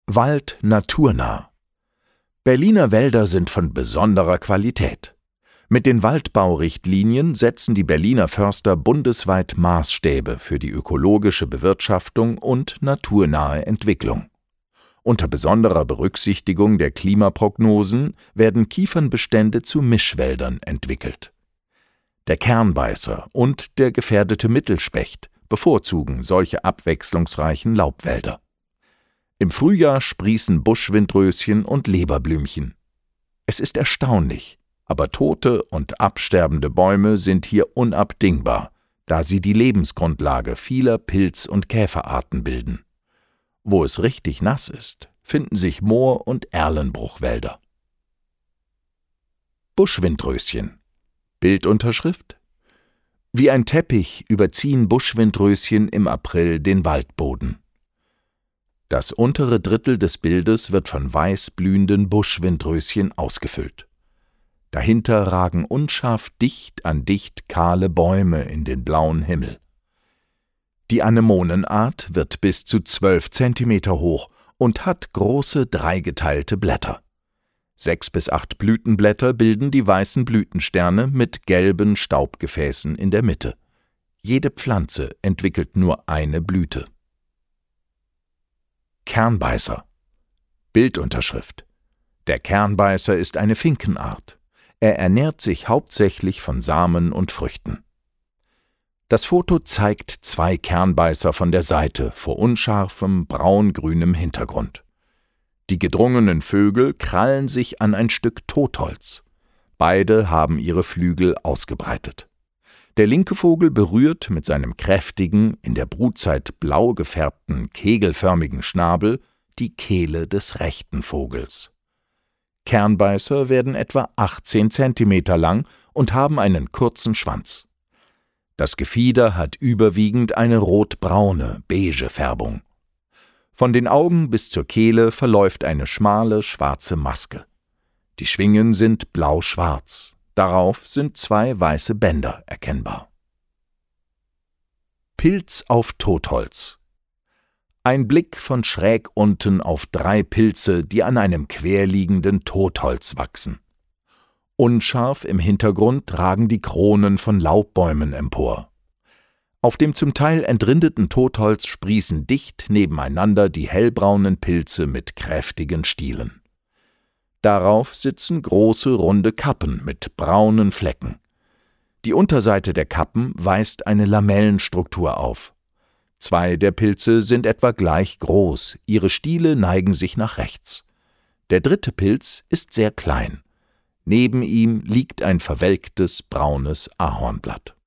Wald naturnah. Berliner Wälder sind von besonderer Qualität. Mit den Waldbaurichtlinien setzen die Berliner Förster bundesweit Maßstäbe für die ökologische Bewirtschaftung und naturnahe Entwicklung. Unter besonderer Berücksichtigung der Klimaprognosen werden Kiefernbestände zu Mischwäldern entwickelt. Der Kernbeißer und der gefährdete Mittelspecht bevorzugen solche abwechslungsreichen Laubwälder. Im Frühjahr sprießen Buschwindröschen und Leberblümchen. Es ist erstaunlich, aber tote und absterbende Bäume sind hier unabdingbar, da sie die Lebensgrundlage vieler Pilz- und Käferarten bilden. Wo es richtig nass ist, finden sich Moor- und Erlenbruchwälder. Buschwindröschen. Bildunterschrift: Wie ein Teppich überziehen Buschwindröschen im April den Waldboden. Das untere Drittel des Bildes wird von weiß blühenden Buschwindröschen ausgefüllt. Dahinter ragen unscharf dicht an dicht kahle Bäume in den blauen Himmel. Die Anemonenart wird bis zu 12 Zentimeter hoch und hat große dreigeteilte Blätter. 6 bis 8 Blütenblätter bilden die weißen Blütensterne mit gelben Staubgefäßen in der Mitte. Jede Pflanze entwickelt nur eine Blüte. Kernbeißer. Bildunterschrift: Der Kernbeißer ist eine Finkenart. Er ernährt sich hauptsächlich von Samen und Früchten. Das Foto zeigt 2 Kernbeißer von der Seite vor unscharfem braun-grünem Hintergrund. Die gedrungenen Vögel krallen sich an ein Stück Totholz. Beide haben ihre Flügel ausgebreitet. Der linke Vogel berührt mit seinem kräftigen, in der Brutzeit blau gefärbten, kegelförmigen Schnabel die Kehle des rechten Vogels. Kernbeißer werden etwa 18 Zentimeter lang und haben einen kurzen Schwanz. Das Gefieder hat überwiegend eine rotbraune, beige Färbung. Von den Augen bis zur Kehle verläuft eine schmale, schwarze Maske. Die Schwingen sind blau-schwarz. Darauf sind 2 weiße Bänder erkennbar. Pilz auf Totholz. Ein Blick von schräg unten auf 3 Pilze, die an einem querliegenden Totholz wachsen. Unscharf im Hintergrund ragen die Kronen von Laubbäumen empor. Auf dem zum Teil entrindeten Totholz sprießen dicht nebeneinander die hellbraunen Pilze mit kräftigen Stielen. Darauf sitzen große, runde Kappen mit braunen Flecken. Die Unterseite der Kappen weist eine Lamellenstruktur auf. 2 der Pilze sind etwa gleich groß, ihre Stiele neigen sich nach rechts. Der 3. Pilz ist sehr klein. Neben ihm liegt ein verwelktes, braunes Ahornblatt.